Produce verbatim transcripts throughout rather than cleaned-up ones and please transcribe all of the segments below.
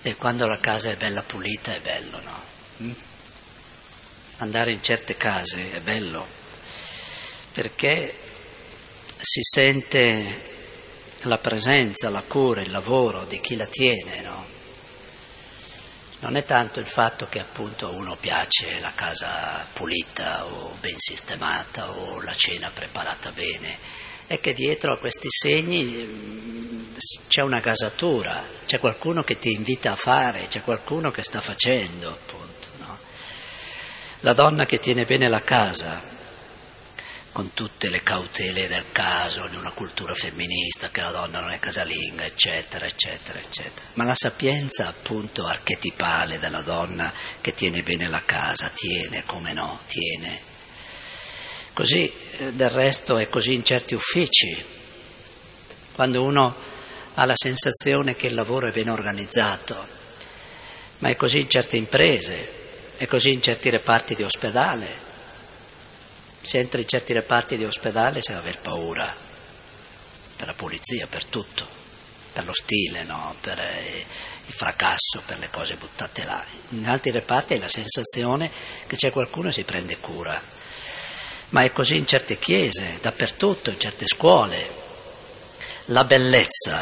E quando la casa è bella pulita è bello, no? Mm? Andare in certe case è bello, perché si sente la presenza, la cura, il lavoro di chi la tiene, no? Non è tanto il fatto che appunto a uno piace la casa pulita o ben sistemata o la cena preparata bene, è che dietro a questi segni c'è una gasatura, c'è qualcuno che ti invita a fare, c'è qualcuno che sta facendo, appunto, no? La donna che tiene bene la casa, con tutte le cautele del caso, in una cultura femminista, che la donna non è casalinga, eccetera, eccetera, eccetera. Ma la sapienza, appunto, archetipale della donna che tiene bene la casa, tiene, come no, tiene. Così, del resto, è così in certi uffici. Quando uno ha la sensazione che il lavoro è ben organizzato, ma è così in certe imprese, è così in certi reparti di ospedale. Se entri in certi reparti di ospedale c'è da aver paura, per la pulizia, per tutto, per lo stile, no? Per il fracasso, per le cose buttate là. In altri reparti hai la sensazione che c'è qualcuno che si prende cura, ma è così in certe chiese, dappertutto, in certe scuole. La bellezza,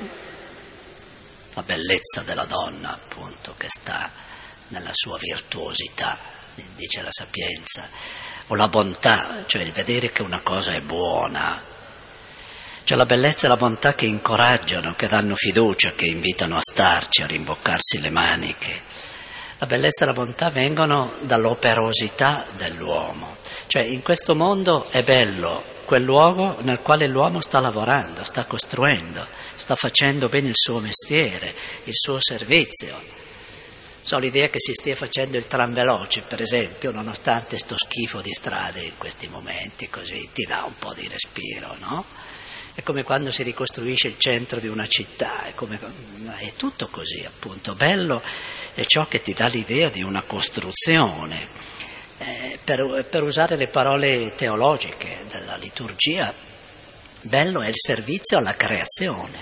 la bellezza della donna, appunto, che sta nella sua virtuosità, dice la sapienza, o la bontà, cioè il vedere che una cosa è buona, cioè la bellezza e la bontà che incoraggiano, che danno fiducia, che invitano a starci, a rimboccarsi le maniche. La bellezza e la bontà vengono dall'operosità dell'uomo, cioè in questo mondo è bello quel luogo nel quale l'uomo sta lavorando, sta costruendo, sta facendo bene il suo mestiere, il suo servizio. So l'idea che si stia facendo il tram veloce, per esempio, nonostante sto schifo di strade in questi momenti, così ti dà un po' di respiro, no? È come quando si ricostruisce il centro di una città, è, come, è tutto così, appunto. Bello è ciò che ti dà l'idea di una costruzione. Eh, per, per usare le parole teologiche della liturgia, bello è il servizio alla creazione,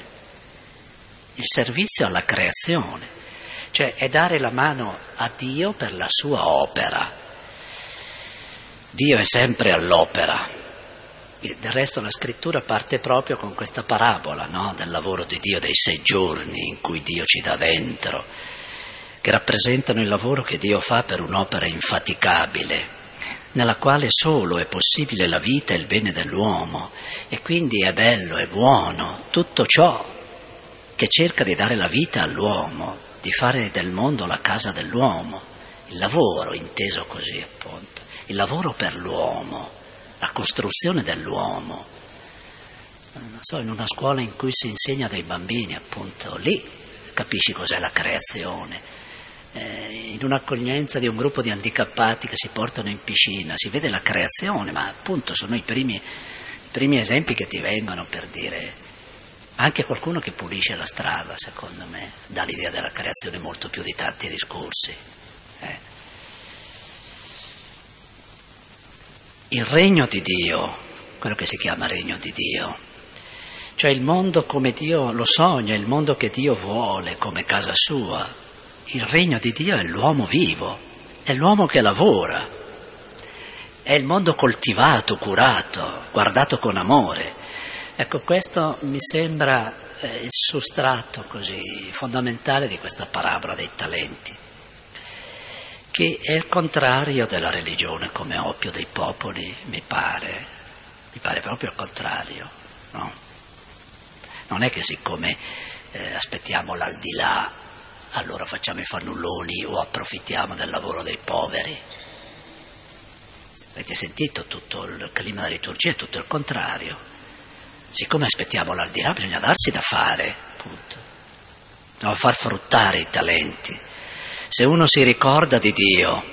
il servizio alla creazione. Cioè è dare la mano a Dio per la sua opera. Dio è sempre all'opera. E del resto la scrittura parte proprio con questa parabola, no? Del lavoro di Dio, dei sei giorni in cui Dio ci dà dentro, che rappresentano il lavoro che Dio fa per un'opera infaticabile, nella quale solo è possibile la vita e il bene dell'uomo, e quindi è bello, è buono tutto ciò che cerca di dare la vita all'uomo, di fare del mondo la casa dell'uomo, il lavoro inteso così, appunto, il lavoro per l'uomo, la costruzione dell'uomo. Non so, in una scuola in cui si insegna dai bambini, appunto, lì capisci cos'è la creazione. Eh, in un'accoglienza di un gruppo di handicappati che si portano in piscina si vede la creazione, ma appunto sono i primi, i primi esempi che ti vengono per dire. Anche qualcuno che pulisce la strada, secondo me, dà l'idea della creazione molto più di tanti discorsi. Eh. Il regno di Dio, quello che si chiama regno di Dio, cioè il mondo come Dio lo sogna, il mondo che Dio vuole come casa sua. Il regno di Dio è l'uomo vivo, è l'uomo che lavora, è il mondo coltivato, curato, guardato con amore. Ecco, questo mi sembra eh, il sostrato così fondamentale di questa parabola dei talenti, che è il contrario della religione come oppio dei popoli, mi pare, mi pare proprio il contrario, no? Non è che siccome eh, aspettiamo l'aldilà, allora facciamo i fannulloni o approfittiamo del lavoro dei poveri. Avete sentito tutto il clima della liturgia, è tutto il contrario. Siccome aspettiamo l'aldilà bisogna darsi da fare, appunto. Dobbiamo far fruttare i talenti. Se uno si ricorda di Dio,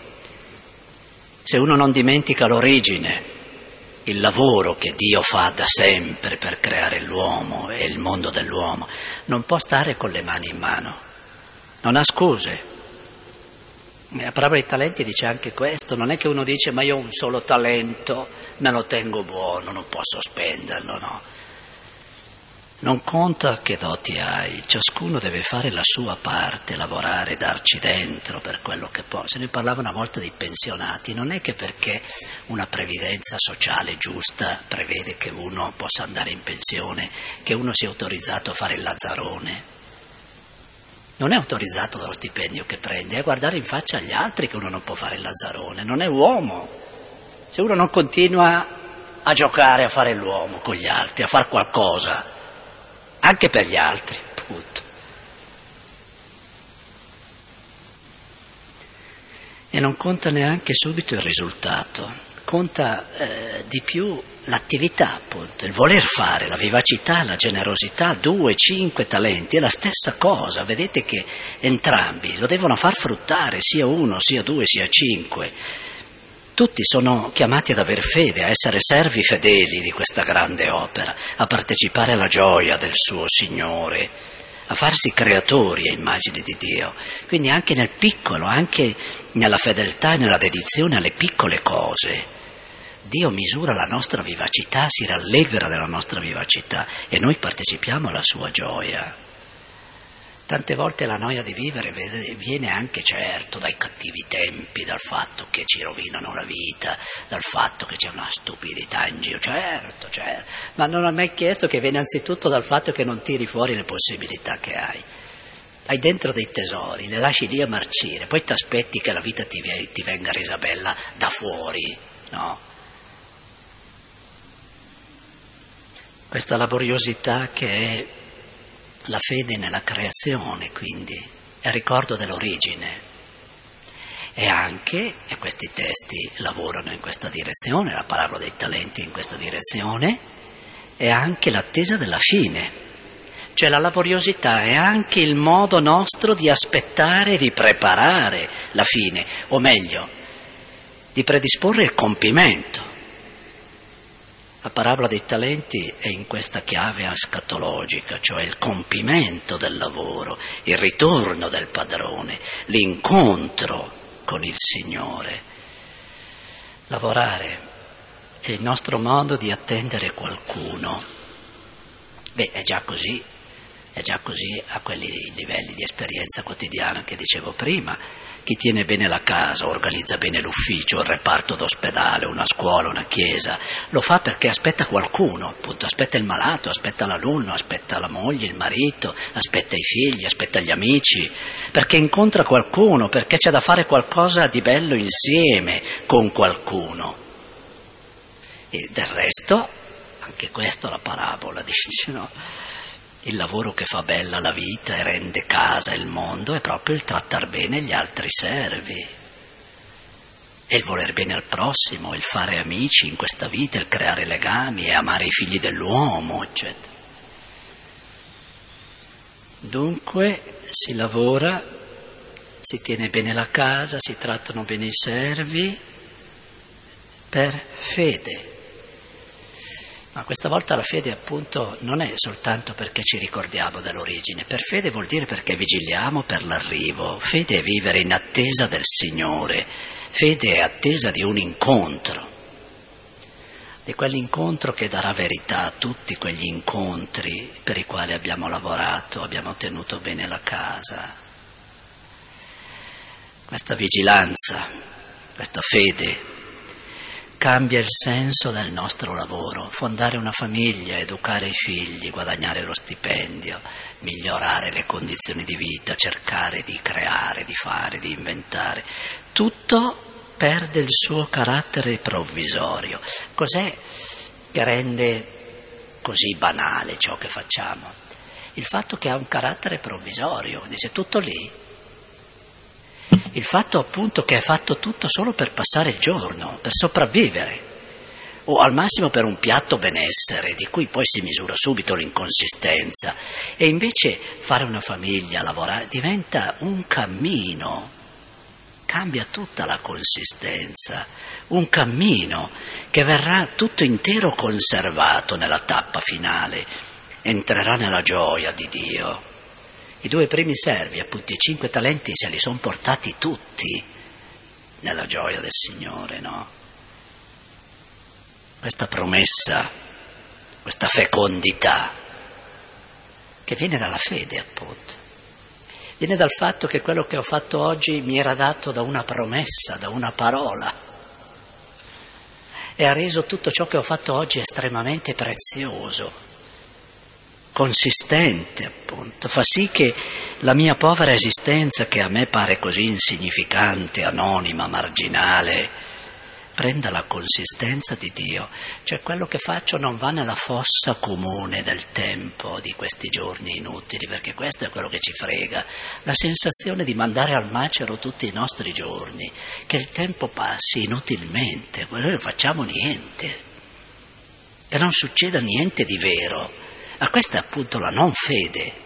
se uno non dimentica l'origine, il lavoro che Dio fa da sempre per creare l'uomo e il mondo dell'uomo, non può stare con le mani in mano, non ha scuse. La parola dei talenti dice anche questo, non è che uno dice ma io ho un solo talento, me lo tengo buono, non posso spenderlo, no. Non conta che doti hai, ciascuno deve fare la sua parte, lavorare, darci dentro per quello che può. Se ne parlava una volta dei pensionati, non è che perché una previdenza sociale giusta prevede che uno possa andare in pensione, che uno sia autorizzato a fare il lazzarone. Non è autorizzato dallo stipendio che prende, è guardare in faccia agli altri che uno non può fare il lazzarone, non è uomo. Se uno non continua a giocare, a fare l'uomo con gli altri, a fare qualcosa, anche per gli altri, appunto. E non conta neanche subito il risultato, conta eh, di più l'attività, appunto, il voler fare, la vivacità, la generosità, due, cinque talenti, è la stessa cosa, vedete che entrambi lo devono far fruttare, sia uno, sia due, sia cinque. Tutti sono chiamati ad aver fede, a essere servi fedeli di questa grande opera, a partecipare alla gioia del suo Signore, a farsi creatori a immagine di Dio. Quindi anche nel piccolo, anche nella fedeltà e nella dedizione alle piccole cose, Dio misura la nostra vivacità, si rallegra della nostra vivacità e noi partecipiamo alla sua gioia. Tante volte la noia di vivere viene anche, certo, dai cattivi tempi, dal fatto che ci rovinano la vita, dal fatto che c'è una stupidità in giro, certo, certo, ma non ho mai chiesto che viene anzitutto dal fatto che non tiri fuori le possibilità che hai. Hai dentro dei tesori, le lasci lì a marcire, poi ti aspetti che la vita ti, ti venga resa bella da fuori, no? Questa laboriosità che è la fede nella creazione, quindi, è il ricordo dell'origine. E anche, e questi testi lavorano in questa direzione, la parabola dei talenti in questa direzione, è anche l'attesa della fine. Cioè la laboriosità è anche il modo nostro di aspettare, di preparare la fine, o meglio, di predisporre il compimento. La parabola dei talenti è in questa chiave ascatologica, cioè il compimento del lavoro, il ritorno del padrone, l'incontro con il Signore. Lavorare è il nostro modo di attendere qualcuno. Beh, è già così, è già così a quelli livelli di esperienza quotidiana che dicevo prima. Chi tiene bene la casa, organizza bene l'ufficio, il reparto d'ospedale, una scuola, una chiesa, lo fa perché aspetta qualcuno, appunto, aspetta il malato, aspetta l'alunno, aspetta la moglie, il marito, aspetta i figli, aspetta gli amici, perché incontra qualcuno, perché c'è da fare qualcosa di bello insieme con qualcuno. E del resto, anche questo la parabola dice, no? Il lavoro che fa bella la vita e rende casa e il mondo è proprio il trattar bene gli altri servi. E il voler bene al prossimo, il fare amici in questa vita, il creare legami e amare i figli dell'uomo, eccetera. Dunque si lavora, si tiene bene la casa, si trattano bene i servi per fede. Ma questa volta la fede appunto non è soltanto perché ci ricordiamo dell'origine, per fede vuol dire perché vigiliamo per l'arrivo, fede è vivere in attesa del Signore, fede è attesa di un incontro, di quell'incontro che darà verità a tutti quegli incontri per i quali abbiamo lavorato, abbiamo tenuto bene la casa. Questa vigilanza, questa fede cambia il senso del nostro lavoro, fondare una famiglia, educare i figli, guadagnare lo stipendio, migliorare le condizioni di vita, cercare di creare, di fare, di inventare. Tutto perde il suo carattere provvisorio. Cos'è che rende così banale ciò che facciamo? Il fatto che ha un carattere provvisorio, dice tutto lì. Il fatto appunto che è fatto tutto solo per passare il giorno, per sopravvivere, o al massimo per un piatto benessere, di cui poi si misura subito l'inconsistenza. E invece fare una famiglia, lavorare, diventa un cammino, cambia tutta la consistenza, un cammino che verrà tutto intero conservato nella tappa finale, entrerà nella gioia di Dio. I due primi servi, appunto i cinque talenti, se li sono portati tutti nella gioia del Signore, no? Questa promessa, questa fecondità che viene dalla fede, appunto. Viene dal fatto che quello che ho fatto oggi mi era dato da una promessa, da una parola, e ha reso tutto ciò che ho fatto oggi estremamente prezioso, consistente, appunto. Fa sì che la mia povera esistenza, che a me pare così insignificante, anonima, marginale, prenda la consistenza di Dio. Cioè quello che faccio non va nella fossa comune del tempo di questi giorni inutili, perché questo è quello che ci frega, la sensazione di mandare al macero tutti i nostri giorni, che il tempo passi inutilmente, noi non facciamo niente, che non succeda niente di vero. Ma questa è appunto la non fede.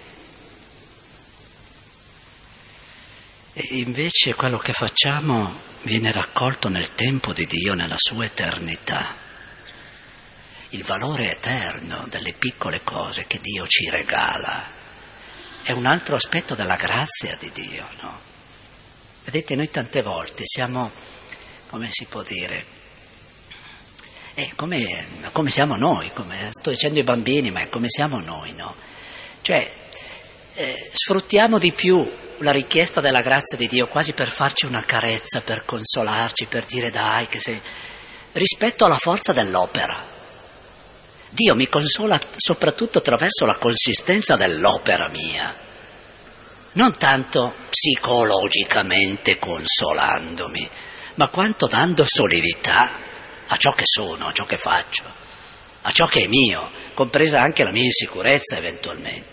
E invece quello che facciamo viene raccolto nel tempo di Dio, nella sua eternità. Il valore eterno delle piccole cose che Dio ci regala è un altro aspetto della grazia di Dio, no? Vedete, noi tante volte siamo, come si può dire, eh, come, come siamo noi, come sto dicendo i bambini, ma è come siamo noi, no? Cioè, eh, sfruttiamo di più la richiesta della grazia di Dio quasi per farci una carezza, per consolarci, per dire dai che sei, rispetto alla forza dell'opera. Dio mi consola soprattutto attraverso la consistenza dell'opera mia, non tanto psicologicamente consolandomi, ma quanto dando solidità a ciò che sono, a ciò che faccio, a ciò che è mio, compresa anche la mia insicurezza eventualmente.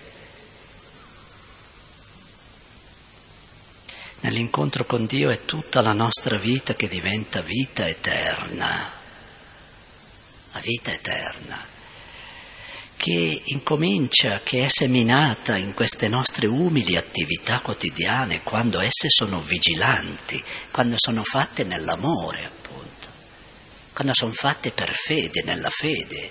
Nell'incontro con Dio è tutta la nostra vita che diventa vita eterna, la vita eterna, che incomincia, che è seminata in queste nostre umili attività quotidiane, quando esse sono vigilanti, quando sono fatte nell'amore, appunto, quando sono fatte per fede, nella fede.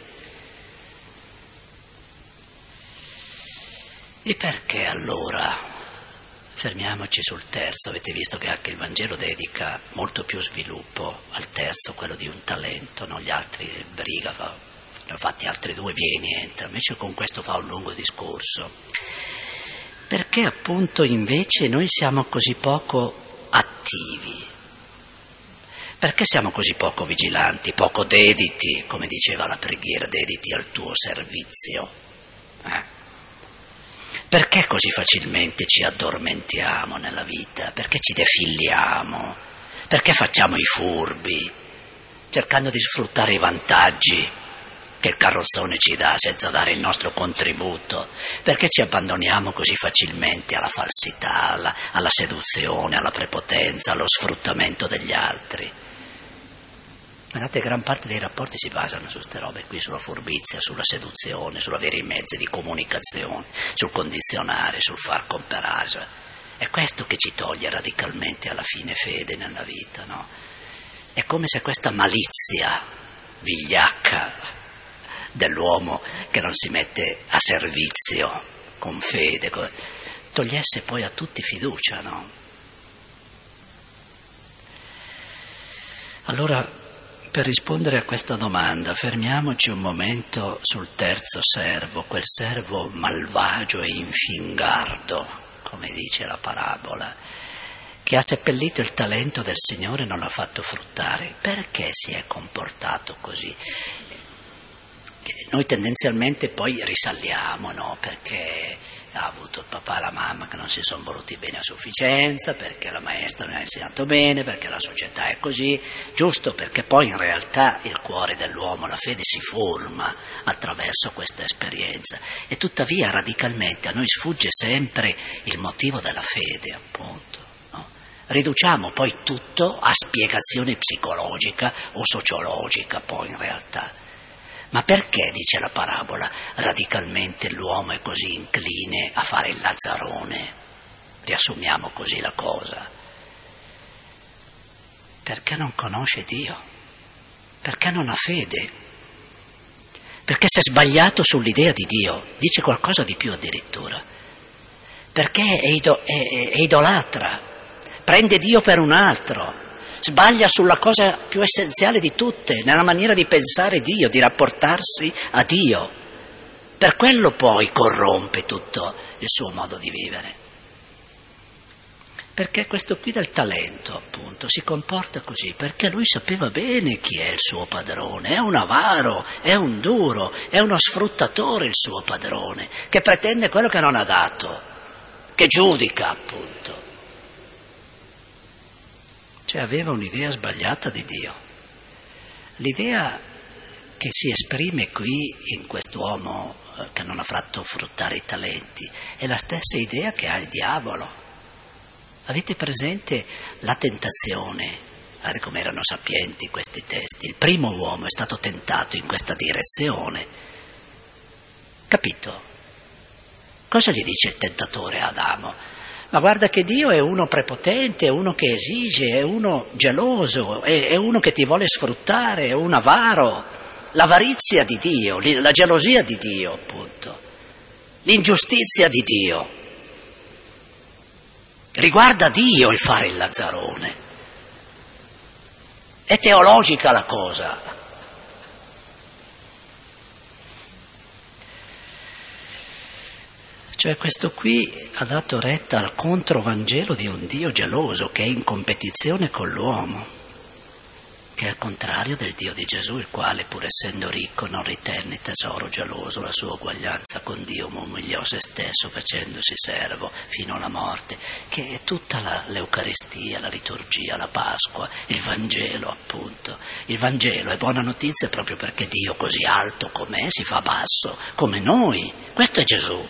E perché allora? Fermiamoci sul terzo. Avete visto che anche il Vangelo dedica molto più sviluppo al terzo, quello di un talento, no? Gli altri, Briga, fa, ne ho fatti altri due, vieni, entra, invece con questo fa un lungo discorso. Perché appunto invece noi siamo così poco attivi? Perché siamo così poco vigilanti, poco dediti, come diceva la preghiera, dediti al tuo servizio? Eh? Perché così facilmente ci addormentiamo nella vita? Perché ci defilliamo? Perché facciamo i furbi, cercando di sfruttare i vantaggi che il carrozzone ci dà senza dare il nostro contributo? Perché ci abbandoniamo così facilmente alla falsità, alla, alla seduzione, alla prepotenza, allo sfruttamento degli altri? Guardate, gran parte dei rapporti si basano su queste robe qui, sulla furbizia, sulla seduzione, sull'avere i mezzi di comunicazione, sul condizionare, sul far comperare. Cioè, è questo che ci toglie radicalmente alla fine fede nella vita, no? È come se questa malizia vigliacca dell'uomo che non si mette a servizio con fede togliesse poi a tutti fiducia, no? Allora, per rispondere a questa domanda, fermiamoci un momento sul terzo servo, quel servo malvagio e infingardo, come dice la parabola, che ha seppellito il talento del Signore e non l'ha fatto fruttare. Perché si è comportato così? Noi tendenzialmente poi risaliamo, no? Perché ha avuto il papà e la mamma che non si sono voluti bene a sufficienza, perché la maestra non ha insegnato bene, perché la società è così, giusto, perché poi in realtà il cuore dell'uomo, la fede, si forma attraverso questa esperienza, e tuttavia radicalmente a noi sfugge sempre il motivo della fede, appunto, no? Riduciamo poi tutto a spiegazione psicologica o sociologica poi in realtà. Ma perché, dice la parabola, radicalmente l'uomo è così incline a fare il lazzarone? Riassumiamo così la cosa. Perché non conosce Dio, perché non ha fede, perché si è sbagliato sull'idea di Dio, dice qualcosa di più addirittura, perché è, ido- è, è idolatra, prende Dio per un altro, sbaglia sulla cosa più essenziale di tutte, nella maniera di pensare Dio, di rapportarsi a Dio. Per quello poi corrompe tutto il suo modo di vivere. Perché questo qui del talento, appunto, si comporta così, perché lui sapeva bene chi è il suo padrone, è un avaro, è un duro, è uno sfruttatore il suo padrone, che pretende quello che non ha dato, che giudica, appunto. Cioè aveva un'idea sbagliata di Dio. L'idea che si esprime qui in quest'uomo che non ha fatto fruttare i talenti è la stessa idea che ha il diavolo. Avete presente la tentazione? Guardate come erano sapienti questi testi. Il primo uomo è stato tentato in questa direzione. Capito? Cosa gli dice il tentatore a Adamo? Ma guarda che Dio è uno prepotente, è uno che esige, è uno geloso, è, è uno che ti vuole sfruttare, è un avaro. L'avarizia di Dio, la gelosia di Dio, appunto. L'ingiustizia di Dio. Riguarda Dio il fare il lazzarone. È teologica la cosa. Cioè questo qui ha dato retta al controvangelo di un Dio geloso che è in competizione con l'uomo, che è il contrario del Dio di Gesù, il quale, pur essendo ricco, non ritenne tesoro geloso la sua uguaglianza con Dio, ma umiliò se stesso facendosi servo fino alla morte, che è tutta la, l'Eucaristia, la liturgia, la Pasqua, il Vangelo, appunto. Il Vangelo è buona notizia proprio perché Dio, così alto com'è, si fa basso, come noi. Questo è Gesù.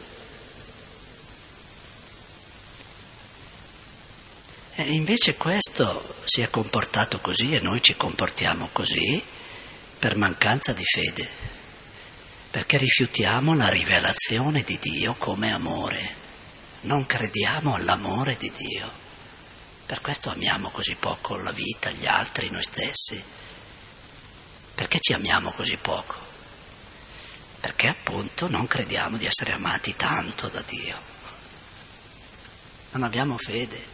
E invece questo si è comportato così e noi ci comportiamo così per mancanza di fede, perché rifiutiamo la rivelazione di Dio come amore, non crediamo all'amore di Dio, per questo amiamo così poco la vita, gli altri, noi stessi. Perché ci amiamo così poco? Perché appunto non crediamo di essere amati tanto da Dio, non abbiamo fede.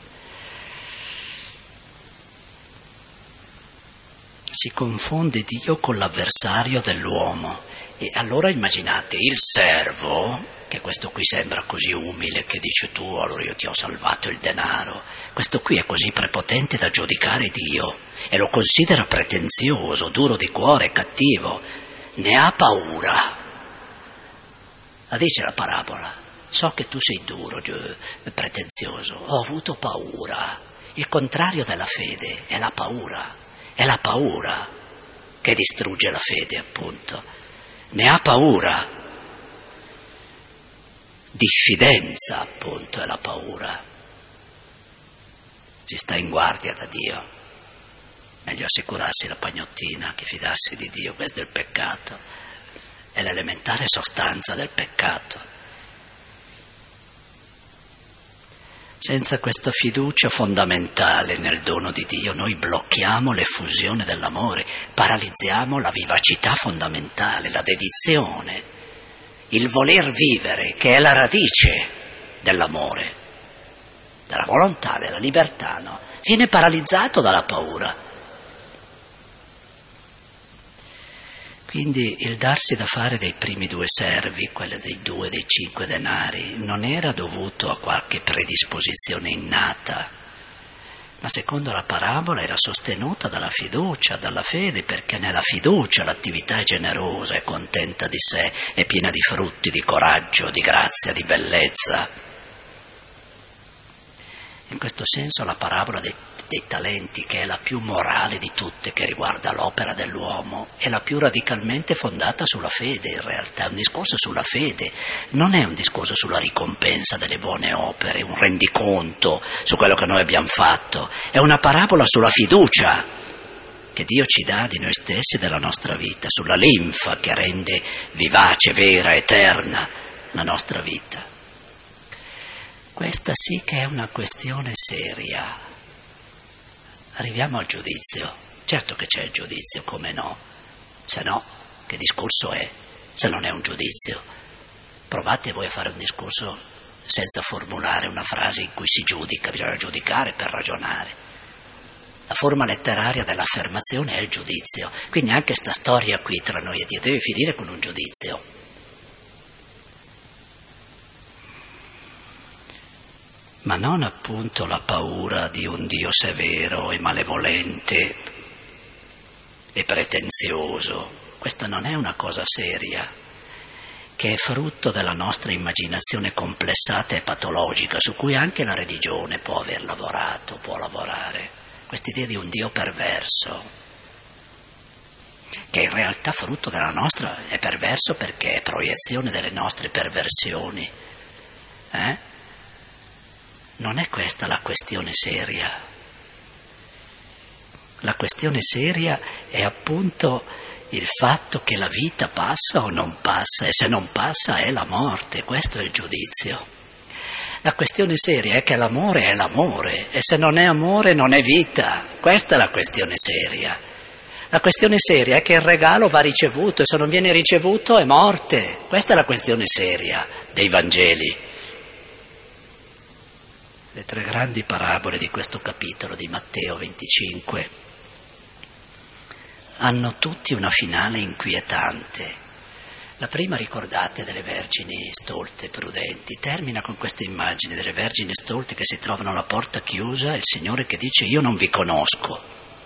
Si confonde Dio con l'avversario dell'uomo e allora immaginate il servo, che questo qui sembra così umile che dice tu allora io ti ho salvato il denaro, questo qui è così prepotente da giudicare Dio e lo considera pretenzioso, duro di cuore, cattivo, ne ha paura. La dice la parabola, so che tu sei duro, pretenzioso, ho avuto paura. Il contrario della fede è la paura. È la paura che distrugge la fede, appunto. Ne ha paura. Diffidenza, appunto, è la paura. Si sta in guardia da Dio. Meglio assicurarsi la pagnottina che fidarsi di Dio. Questo è il peccato. È l'elementare sostanza del peccato. Senza questa fiducia fondamentale nel dono di Dio noi blocchiamo l'effusione dell'amore, paralizziamo la vivacità fondamentale, la dedizione, il voler vivere che è la radice dell'amore, della volontà, della libertà, no? Viene paralizzato dalla paura. Quindi il darsi da fare dei primi due servi, quello dei due, dei cinque denari, non era dovuto a qualche predisposizione innata, ma secondo la parabola era sostenuta dalla fiducia, dalla fede, perché nella fiducia l'attività è generosa, è contenta di sé, è piena di frutti, di coraggio, di grazia, di bellezza. In questo senso la parabola dei dei talenti, che è la più morale di tutte, che riguarda l'opera dell'uomo, è la più radicalmente fondata sulla fede. In realtà è un discorso sulla fede, non è un discorso sulla ricompensa delle buone opere, un rendiconto su quello che noi abbiamo fatto, è una parabola sulla fiducia che Dio ci dà di noi stessi e della nostra vita, sulla linfa che rende vivace, vera, eterna la nostra vita. Questa sì che è una questione seria. Arriviamo al giudizio. Certo che c'è il giudizio, come no? Se no, che discorso è? Se non è un giudizio. Provate voi a fare un discorso senza formulare una frase in cui si giudica, bisogna giudicare per ragionare. La forma letteraria dell'affermazione è il giudizio. Quindi anche sta storia qui tra noi e Dio deve finire con un giudizio. ma non appunto la paura di un Dio severo e malevolente e pretenzioso. Questa non è una cosa seria, che è frutto della nostra immaginazione complessata e patologica, su cui anche la religione può aver lavorato, può lavorare. Quest'idea di un Dio perverso, che in realtà frutto della nostra, è perverso perché è proiezione delle nostre perversioni. Eh? Non è questa la questione seria. La questione seria è appunto il fatto che la vita passa o non passa, e se non passa è la morte, questo è il giudizio. La questione seria è che l'amore è l'amore, e se non è amore non è vita, questa è la questione seria. La questione seria è che il regalo va ricevuto, e se non viene ricevuto è morte, questa è la questione seria dei Vangeli. Le tre grandi parabole di questo capitolo di Matteo venticinque hanno tutti una finale inquietante. La prima, ricordate, delle vergini stolte, prudenti, termina con questa immagine delle vergini stolte che si trovano alla porta chiusa e il Signore che dice: io non vi conosco.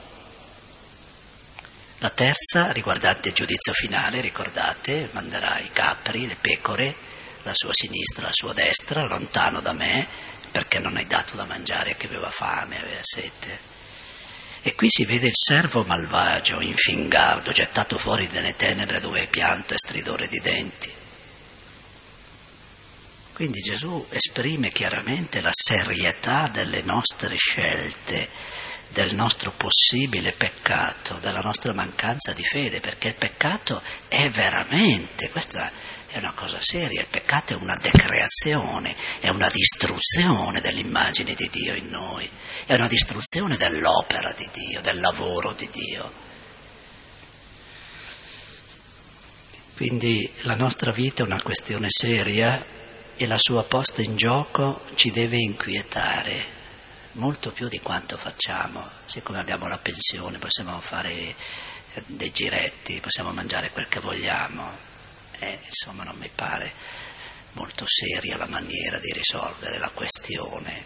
La terza, riguardante il giudizio finale, ricordate, manderà i capri, le pecore, la sua sinistra, la sua destra, lontano da me, perché non hai dato da mangiare a chi aveva fame, aveva sete. E qui si vede il servo malvagio, infingardo, gettato fuori dalle tenebre dove è pianto e stridore di denti. Quindi Gesù esprime chiaramente la serietà delle nostre scelte, del nostro possibile peccato, della nostra mancanza di fede, perché il peccato è veramente, questa è una cosa seria, il peccato è una decreazione, è una distruzione dell'immagine di Dio in noi, è una distruzione dell'opera di Dio, del lavoro di Dio. Quindi la nostra vita è una questione seria e la sua posta in gioco ci deve inquietare, molto più di quanto facciamo. Siccome abbiamo la pensione, possiamo fare dei giretti, possiamo mangiare quel che vogliamo. Eh, insomma, non mi pare molto seria la maniera di risolvere la questione.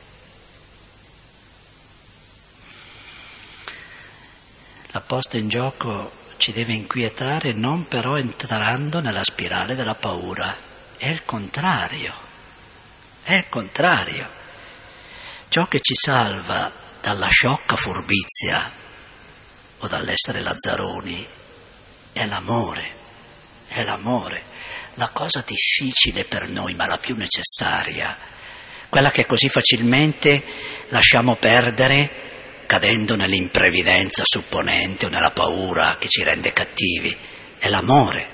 La posta in gioco ci deve inquietare, non però entrando nella spirale della paura. È il contrario, è il contrario. Ciò che ci salva dalla sciocca furbizia o dall'essere lazzaroni è l'amore. È l'amore, la cosa difficile per noi, ma la più necessaria, quella che così facilmente lasciamo perdere cadendo nell'imprevidenza supponente o nella paura che ci rende cattivi, è l'amore.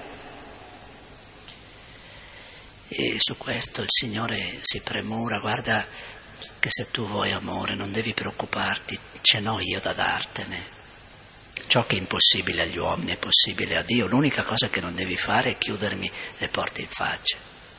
E su questo il Signore si premura: guarda che se tu vuoi amore non devi preoccuparti, ce n'ho io da dartene. Ciò che è impossibile agli uomini è possibile a Dio. L'unica cosa che non devi fare è chiudermi le porte in faccia.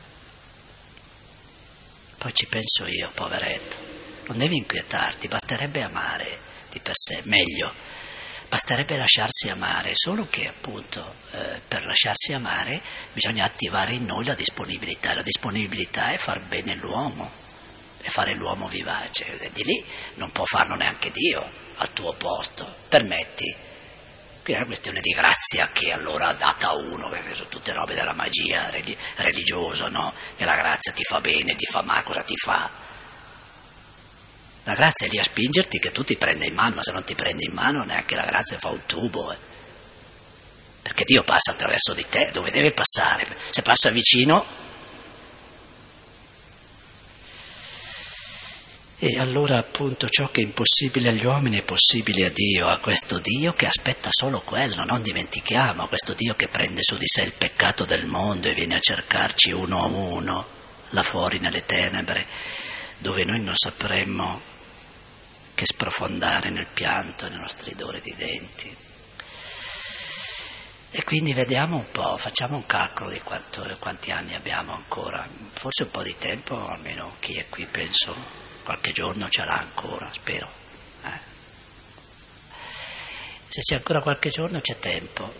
Poi ci penso io, poveretto. Non devi inquietarti, basterebbe amare di per sé, meglio, basterebbe lasciarsi amare, solo che appunto eh, per lasciarsi amare bisogna attivare in noi la disponibilità. La disponibilità è far bene l'uomo, è fare l'uomo vivace. E di lì non può farlo neanche Dio al tuo posto. Permetti? Qui è una questione di grazia che allora ha data a uno, perché sono tutte robe della magia relig- religiosa, no? Che la grazia ti fa bene, ti fa male, cosa ti fa? La grazia è lì a spingerti che tu ti prenda in mano, ma se non ti prendi in mano neanche la grazia fa un tubo. Eh. Perché Dio passa attraverso di te, dove deve passare? Se passa vicino... E allora appunto ciò che è impossibile agli uomini è possibile a Dio, a questo Dio che aspetta solo quello, non dimentichiamo, a questo Dio che prende su di sé il peccato del mondo e viene a cercarci uno a uno, là fuori nelle tenebre, dove noi non sapremmo che sprofondare nel pianto e nello stridore di denti. E quindi vediamo un po', facciamo un calcolo di quanto, quanti anni abbiamo ancora, forse un po' di tempo, almeno chi è qui penso... Qualche giorno ce l'ha ancora, spero. Eh. Se c'è ancora qualche giorno c'è tempo.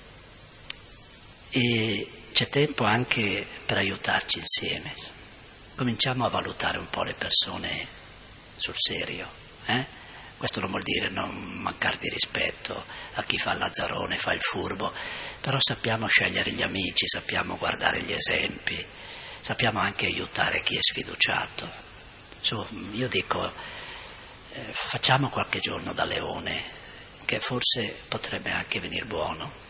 E c'è tempo anche per aiutarci insieme. cominciamo a valutare un po' le persone sul serio, eh? Questo non vuol dire non mancare di rispetto a chi fa il lazzarone, fa il furbo, però sappiamo scegliere gli amici, sappiamo guardare gli esempi, sappiamo anche aiutare chi è sfiduciato. Su, io dico, eh, facciamo qualche giorno da leone, che forse potrebbe anche venir buono.